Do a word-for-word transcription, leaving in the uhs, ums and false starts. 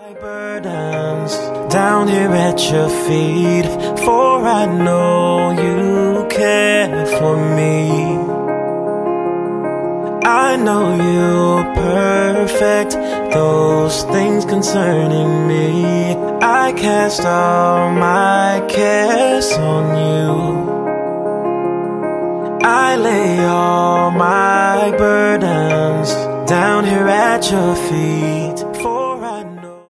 My burdens down here at your feet, for I know you care for me. I know you'll perfect those things concerning me. I cast all my cares on you. I lay all my burdens down here at your feet.